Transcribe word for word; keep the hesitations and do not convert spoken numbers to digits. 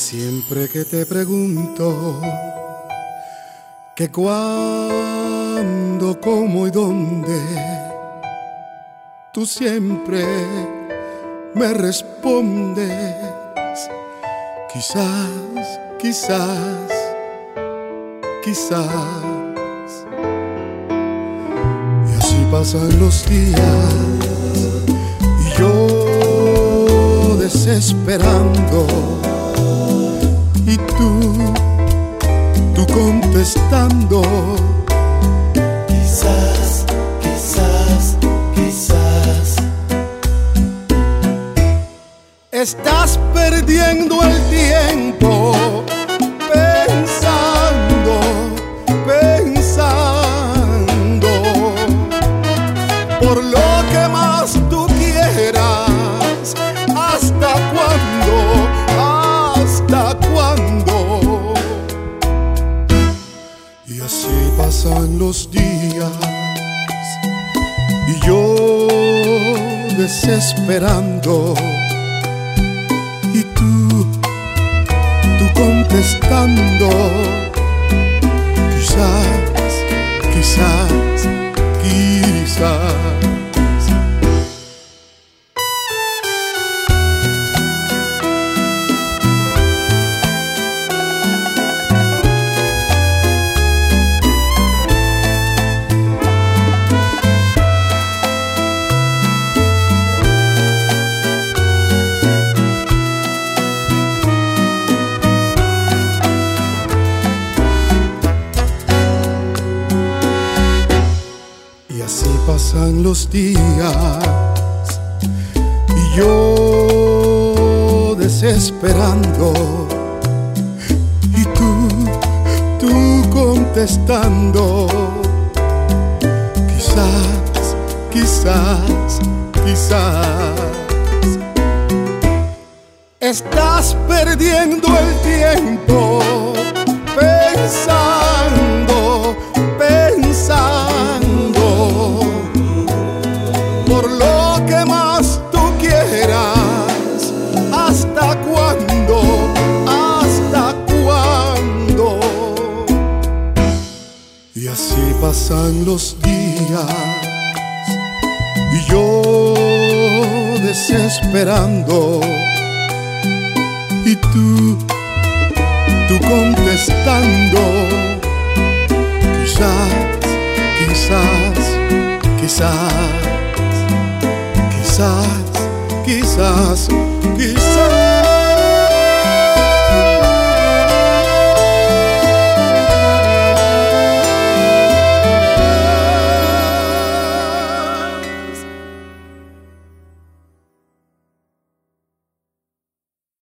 Siempre que te pregunto que cuándo, cómo y dónde, tú siempre me respondes quizás, quizás, quizás. Y así pasan los días y yo desesperando, y tú, tú contestando quizás, quizás, quizás. Estás perdiendo el tiempo pensando, pensando por lo que más tú quieras. ¿Hasta cuándo? ¿Hasta cuándo? Y así pasan los días y yo desesperando, y tú, tú contestando quizás, quizás, quizás. Y así pasan los días y yo desesperando, y tú, tú contestando quizás, quizás, quizás. Estás perdiendo el tiempo pensando, pensando por lo que más tú quieras. ¿Hasta cuándo? ¿Hasta cuándo? Y así pasan los días y yo desesperando, y tú, tú contestando quizás, quizás, quizás, quizás, quizás, quizás.